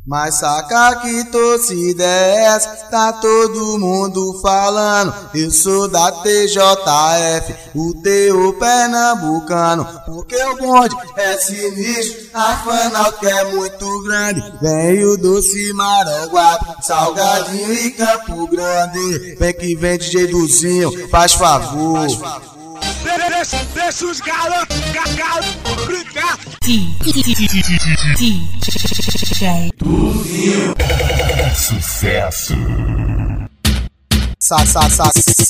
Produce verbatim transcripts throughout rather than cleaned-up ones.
Mas saca que torcida é essa? Tá todo mundo falando. Eu sou da T J F, o teu pernambucano. Porque o bonde é sinistro, a fanáutica é muito grande. Vem o Doce Maranguape, Salgadinho e Campo Grande. Vem que vem D J Duzinho, faz favor. Deixa, deixa os garotos cagados brincar. Duzinho é sucesso. Sa, sa, sa,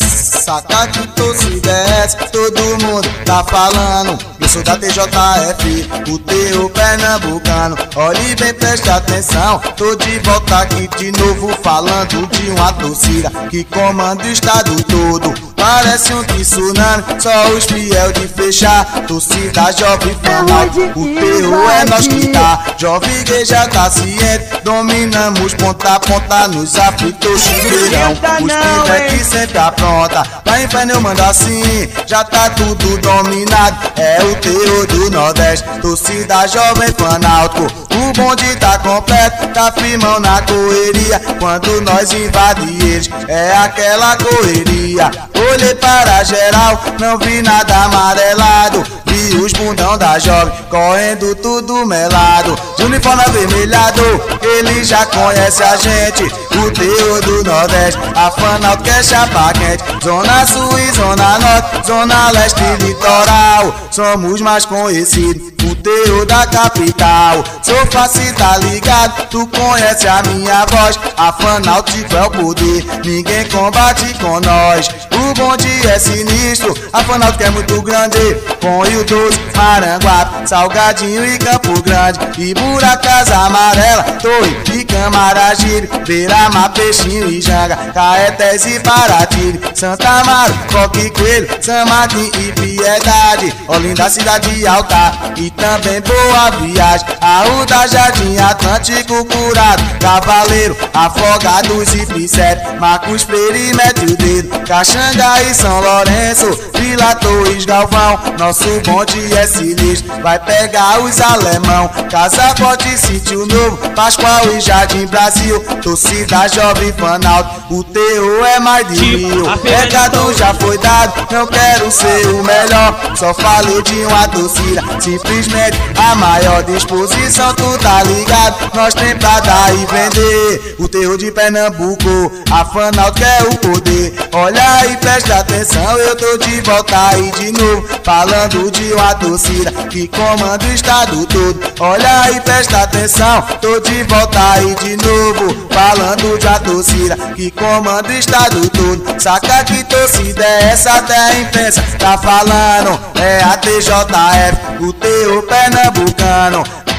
saca que torcida é essa? Todo mundo tá falando. Eu sou da T J F, o teu pernambucano. Olhe bem, preste atenção. Tô de volta aqui de novo, falando de uma torcida que comanda o estado todo. Parece um tsunami, só os fiel de fechar. Torcida jovem fanáutica, o teu é nós que tá. Jovem que já tá ciente, dominamos ponta a ponta nos aflitos chuveirão. Os pibes que sempre apronta, pra inferno eu mando assim. Já tá tudo dominado, é o terror do Nordeste. Torcida jovem fanáutico, o bonde tá completo, tá firmão na correria. Quando nós invade eles, é aquela correria. Olhei para geral, não vi nada amarelado. Vi os bundão da jovem, correndo tudo melado. De uniforme avermelhado, ele já conhece a gente. O terror do Nordeste, a fanáutica é chapa quente. Zona Sul e Zona Norte, Zona Leste e Litoral. Somos mais conhecidos, o terror da capital. Sou fácil, tá ligado, tu conhece a minha voz. A fanáutica é o poder, ninguém combate com nós. O bonde é sinistro, a fanáutica é muito grande. Com o Doce Maranguape, Salgadinho e Campo Grande. E Buracas Amarela, Torre e Camaragibe, Beira-Mar, Peixinho e Janga, Caetés e Paraty, Santa Amaro, Coque Coelho, São Martim e Piedade. Olinda, Cidade Alta e também Boa Viagem. Arruda, Jardim Atlântico, Curado, Cavaleiro, Afogados e Bicep, Marcos Freire e Mete o Dedo, Caxanga e São Lourenço, Vila Torres, Galvão. Nosso bonde é sinistro, vai pegar os alemão. Casa Forte, Sítio Novo, Pascoal e Jardim Brasil. Torcida jovem fanáutica, o terror é mais de mil. Recado já foi dado, não quero ser o melhor. Só falei de uma torcida, simplesmente a maior disposição. Tu tá ligado, nós tem pra dar e vender. O terror de Pernambuco, a fanáutica é o poder. Olha e presta atenção, eu tô de volta aí de novo, falando de uma torcida que comanda o estado todo. Olha e presta atenção, tô de volta aí de novo, falando de uma torcida que comanda o estado todo. Saca que torcida é essa, até a imprensa tá falando. É a T J F, o teu pernambucano.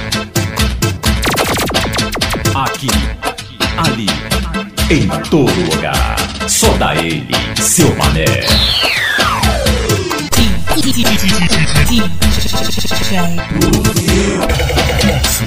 Aqui, ali, em todo lugar, só dá ele, seu mané. Duzinho é